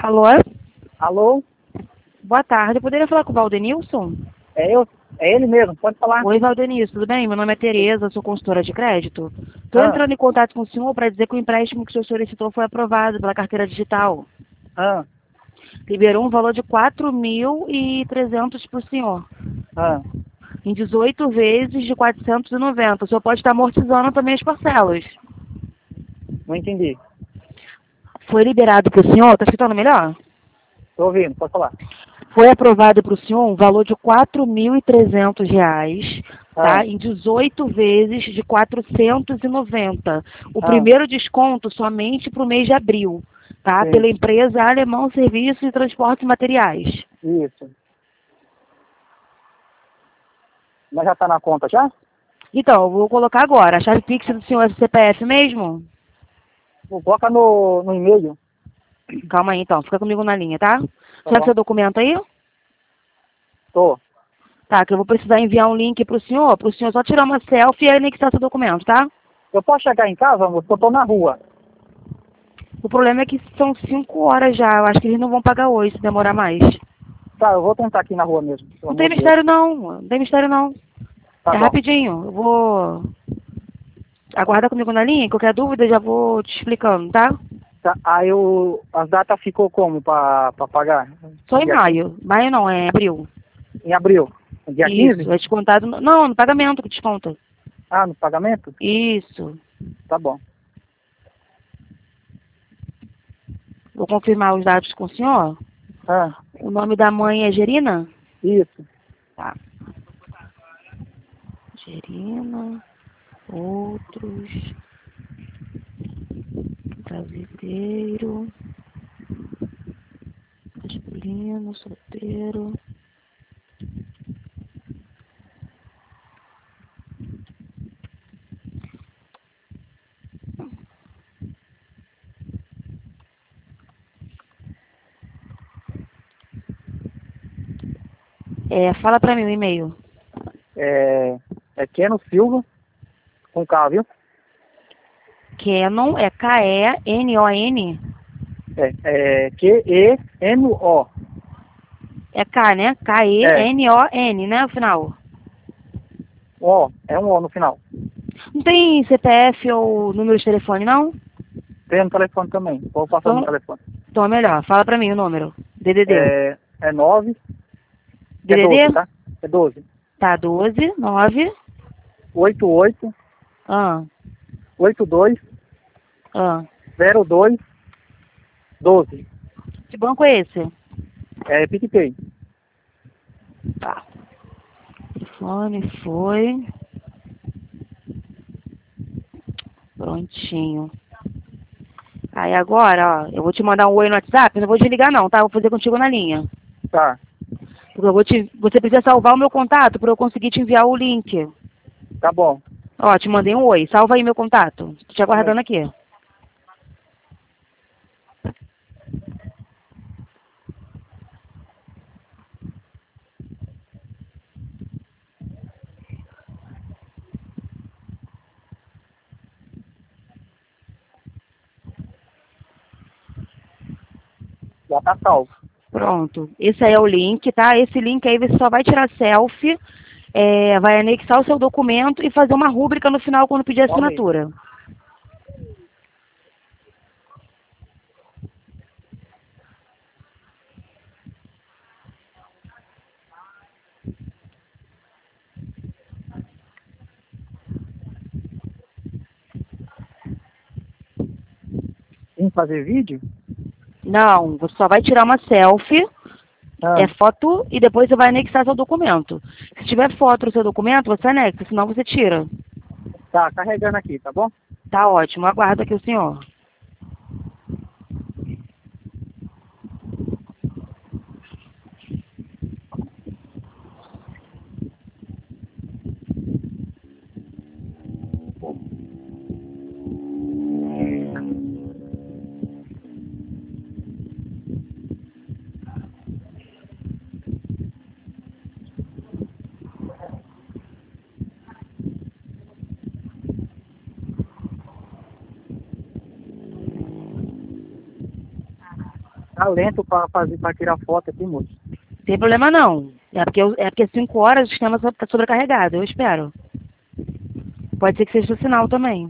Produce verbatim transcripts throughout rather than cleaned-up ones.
Alô? Alô? Boa tarde. Eu poderia falar com o Valdenilson? É eu? É ele mesmo, pode falar. Oi, Valdenilson, tudo bem? Meu nome é Tereza, sou consultora de crédito. Estou Ah, entrando em contato com o senhor para dizer que o empréstimo que o senhor solicitou foi aprovado pela carteira digital. ah, Liberou um valor de quatro mil e trezentos para o senhor, ah, em dezoito vezes de quatrocentos e noventa. O senhor pode estar amortizando também as parcelas. não entendi. Foi liberado para o senhor, está escutando melhor? Tô ouvindo, pode falar. Foi aprovado para o senhor um valor de quatro mil e trezentos reais, Ah, tá? Em dezoito vezes de quatrocentos e noventa. O ah, primeiro desconto somente para o mês de abril, tá? sim, Pela empresa Alemão Serviços e Transportes Materiais. isso. Mas já tá na conta já? Então, eu vou colocar agora. A chave Pix do senhor é C P F mesmo? Vou colocar no, no e-mail, Calma aí, então. Fica comigo na linha, tá? tá Sabe bom? seu documento aí? Tô, Tá, que eu vou precisar enviar um link para o senhor, para o senhor só tirar uma selfie e anexar seu documento, tá? eu posso chegar em casa, amor? Porque eu tô na rua. O problema é que são cinco horas já. Eu acho que eles não vão pagar hoje, se demorar mais. Tá, eu vou tentar aqui na rua mesmo, pelo Não amor tem de Deus. mistério não, não tem mistério não. Tá É bom. rapidinho. Eu vou... Aguarda comigo na linha, qualquer dúvida eu já vou te explicando, tá? Tá, aí o, as datas ficou como pra, pra pagar? Só em Dia quinze? maio. Maio não, é abril. Em abril. Dia quinze? Isso, é descontado... No... Não, no pagamento que desconta. Ah, no pagamento? Isso. Tá bom. Vou confirmar os dados com o senhor. Ah, O nome da mãe é Gerina? isso. Tá. Gerina... Outros... Brasileiro... Masculino, solteiro... É, fala pra mim o e-mail. É, é Keno Silva, com K, viu? Canon é K E N O N. É, é Q-E-N-O. É K, né? É, K E N O N, né? O final. O, é um O no final. Não tem C P F ou número de telefone, não? Tem no telefone também. Vou passar no Então, telefone. então é melhor. Fala pra mim o número. D D D. É, é nove, é doze, D D D? tá? É doze. Tá, doze, nove. oito oito, Ah, oito dois, ah. zero dois, doze. Que banco é esse? É PicPay. Tá. Telefone foi. Prontinho. Aí agora, ó, eu vou te mandar um oi no WhatsApp, eu não vou desligar não, tá? Eu vou fazer contigo na linha. Tá, Porque eu vou te, você precisa salvar o meu contato para eu conseguir te enviar o link. tá bom. Ó, te mandei um oi. Salva aí meu contato. Tô te aguardando aqui. Já tá salvo. Pronto. Esse aí é o link, tá? Esse link aí você só vai tirar selfie, é, vai anexar o seu documento e fazer uma rúbrica no final quando pedir Calma aí. assinatura. Tem que fazer vídeo? Não, você só vai tirar uma selfie, Ah, é foto, e depois você vai anexar seu documento. Se tiver foto no seu documento, você anexa, senão você tira. tá, carregando aqui, tá bom? Tá ótimo. Aguardo aqui o senhor. tá lento para fazer, para tirar foto aqui, moço. Tem problema não. É porque, eu- é porque cinco horas o sistema está sobrecarregado, eu espero. Pode ser que seja o sinal também.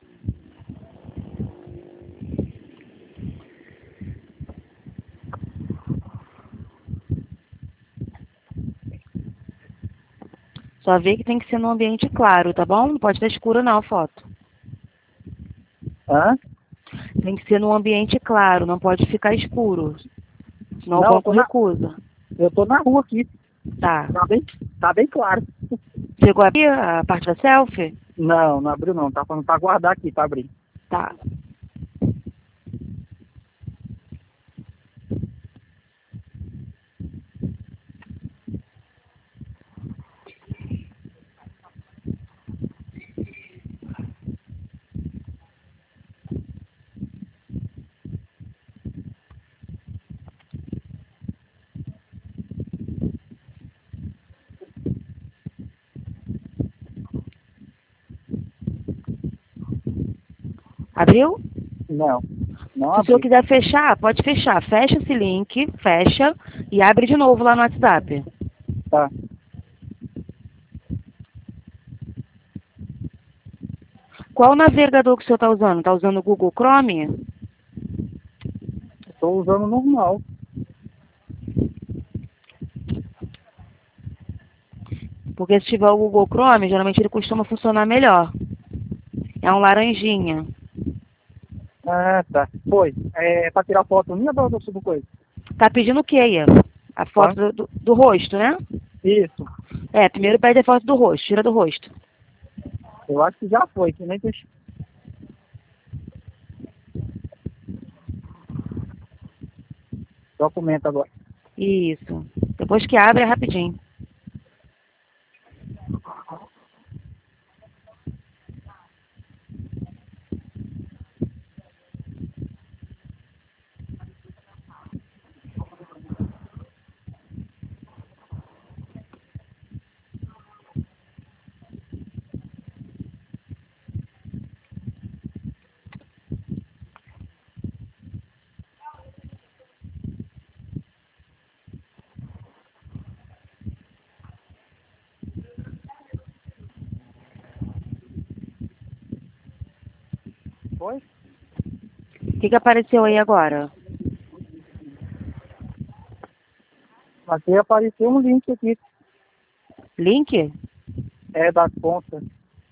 Só vê que tem que ser num ambiente claro, tá bom? Não pode estar escuro não a foto. Hã? Tem que ser num ambiente claro, não pode ficar escuro. Senão o Não, eu banco tô na, recusa. eu tô na rua aqui. Tá. Tá bem, tá bem claro. Chegou aqui a parte da selfie? Não, não abriu não. Tá falando pra guardar aqui, pra abrir. Tá. Abriu? Não, não Se o senhor abriu. quiser fechar, pode fechar. Fecha esse link, fecha e abre de novo lá no WhatsApp. Tá. Qual navegador que o senhor está usando? Está usando o Google Chrome? Tô usando normal. Porque se tiver o Google Chrome, geralmente ele costuma funcionar melhor. É um laranjinha. Ah, tá. Foi. É pra tirar foto minha ou do subo coisa? Tá pedindo o quê aí? A foto Tá? do, do, do rosto, né? Isso. É, primeiro pede a foto do rosto, tira do rosto. Eu acho que já foi, que nem deixa. Documento agora. Isso. Depois que abre é rapidinho. Foi? O que, que apareceu aí agora? Aqui apareceu um link aqui. Link? É da conta.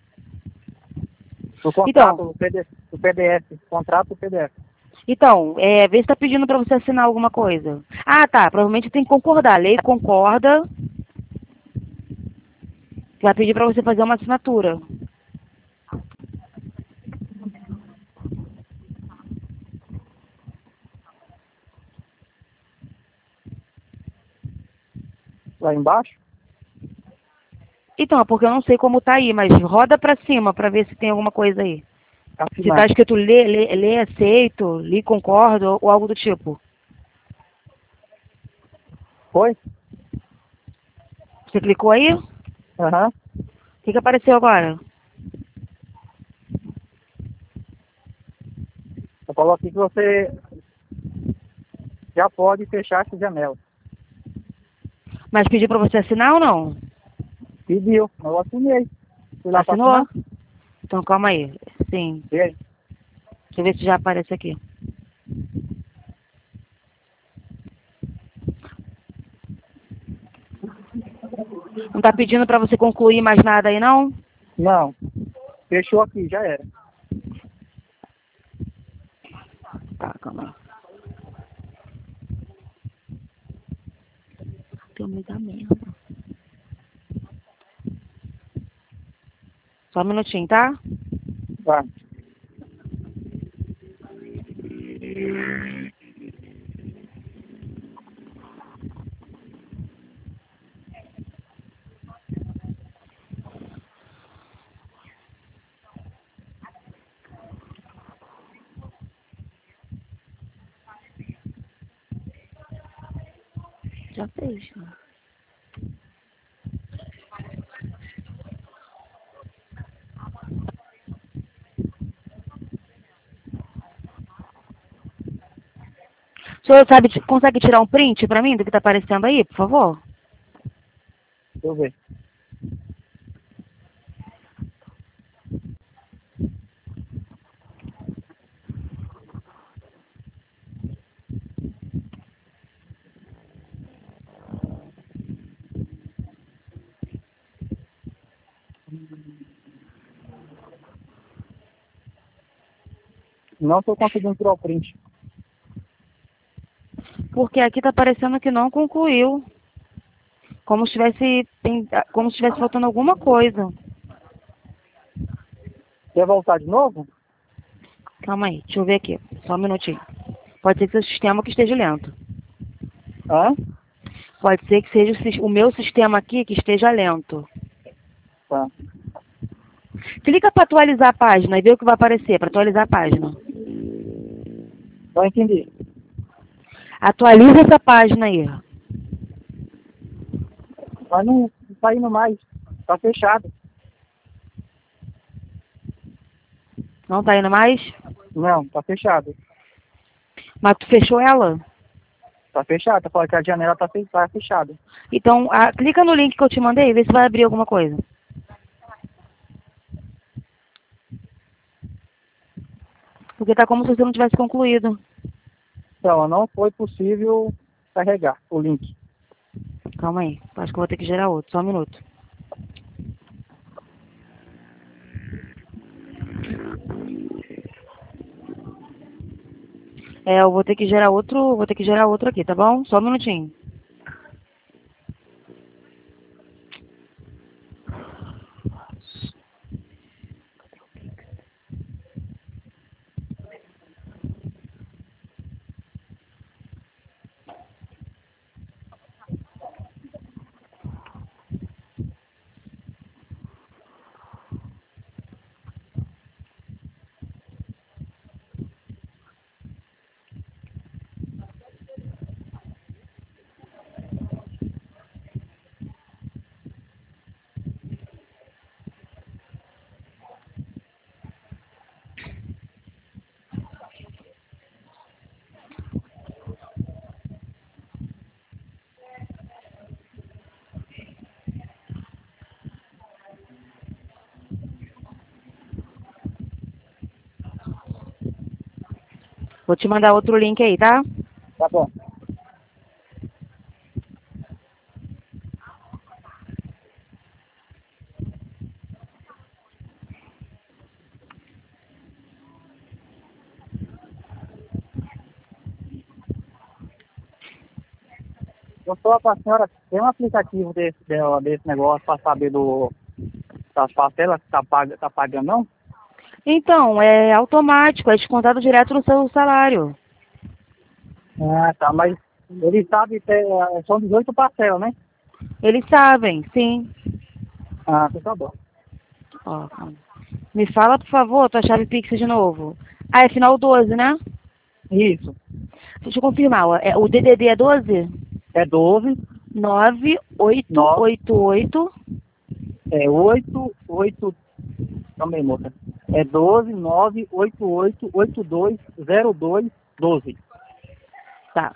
Do contrato, Então, do P D, do P D F. Contrato do P D F. então, é, vê se tá pedindo pra você assinar alguma coisa. Ah, tá. Provavelmente tem que concordar. Lei concorda. Vai pedir pra você fazer uma assinatura. Lá embaixo? Então, é porque eu não sei como tá aí, mas roda pra cima pra ver se tem alguma coisa aí. Se tá Assinar. escrito lê, lê, lê aceito, lhe concordo ou algo do tipo. Foi? Você clicou aí? O Aham. que, que apareceu agora? Eu coloquei que você já pode fechar essa janela. Mas pediu pra você assinar ou não? Pediu. Eu assinei. Fui lá pra Assinou? assinar. Então calma aí. Sim. E aí? Deixa eu ver se já aparece aqui. Não tá pedindo pra você concluir mais nada aí, não? Não. Fechou aqui, já era. Tá, calma aí. Tem muita merda. Só um minutinho, tá? Tá. Já fez, né? senhor sabe, consegue tirar um print pra mim do que tá aparecendo aí, por favor? Deixa eu ver. Não estou conseguindo tirar o print. Porque aqui tá parecendo que não concluiu. Como se tivesse, como se tivesse faltando alguma coisa. Quer voltar de novo? Calma aí, deixa eu ver aqui. Só um minutinho. Pode ser que seja o sistema que esteja lento. Hã? Pode ser que seja o, o meu sistema aqui que esteja lento. Tá. Clica para atualizar a página e vê o que vai aparecer, para atualizar a página. Não entendi. Atualiza essa página aí. Mas não está indo mais. Está fechado. Não tá indo mais? Não, está fechado. Mas tu fechou ela? Está fechado. Tá falando que a janela está tá fechada. Então, a, clica no link que eu te mandei e vê se vai abrir alguma coisa. Porque tá como se você não tivesse concluído. Então, não foi possível carregar o link. Calma aí. Acho que eu vou ter que gerar outro. Só um minuto. É, eu vou ter que gerar outro, vou ter que gerar outro aqui, tá bom? Só um minutinho. Vou te mandar outro link aí, tá? Tá bom. Eu sou para a senhora, tem um aplicativo desse, desse negócio para saber do, das parcelas que está pag, tá pagando, não? Então, é automático, é descontado direto no seu salário. Ah, tá, mas ele sabe que é, são dezoito parcelas, né? Eles sabem, sim. Ah, tá bom. Ó, me fala, por favor, tua chave Pix de novo. Ah, é final doze, né? Isso. Deixa eu confirmar, ó. É, o D D D é doze? É doze. nove oito oito oito. É oito, oito. Também, moça. É doze, nove, oito, oito, oito, dois, zero, dois, doze. Tá.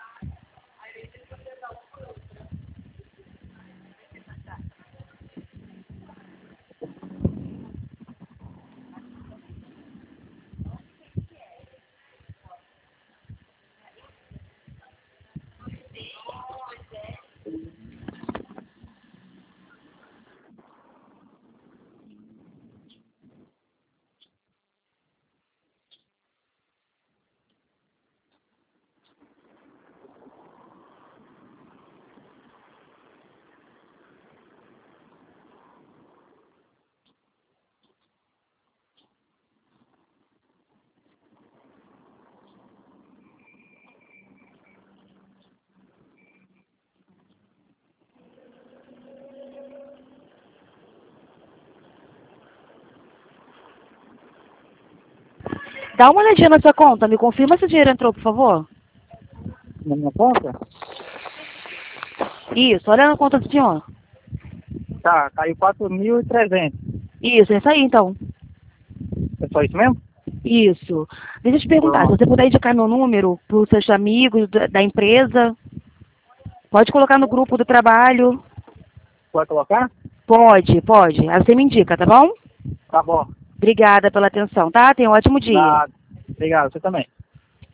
Dá uma olhadinha na sua conta, me confirma se o dinheiro entrou, por favor. Na minha conta? Isso, olha na conta do senhor. Tá, caiu quatro mil e trezentos. Isso, é isso aí então. É só isso mesmo? Isso. Deixa eu te perguntar, Pronto. se você puder indicar meu número para os seus amigos da, da empresa, pode colocar no grupo do trabalho. Pode colocar? Pode, pode. Aí você me indica, tá bom? Tá bom. Obrigada pela atenção, tá? Tenha um ótimo dia. Nada. Obrigado, você também.